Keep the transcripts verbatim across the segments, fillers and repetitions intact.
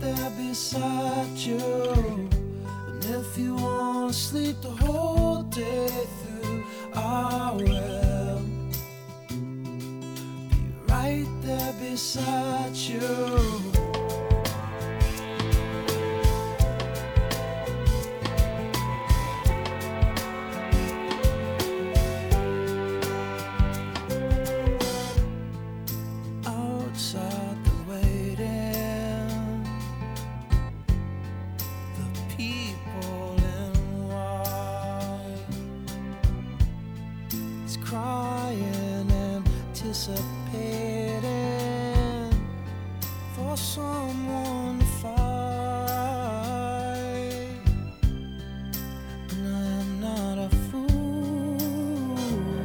there beside you. And if you wanna sleep the whole day through, I will be right there beside you. Outside the waiting, the people in white is crying, anticipating for someone to fight. And I'm not a fool.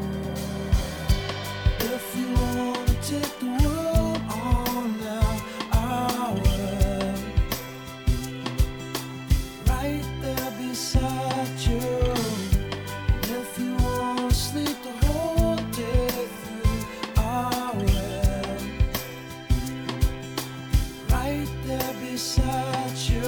If you wanna take the world on now, I will right there beside you. And if you wanna sleep the whole day through, I will right there beside you.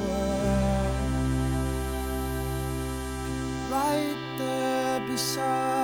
Right there beside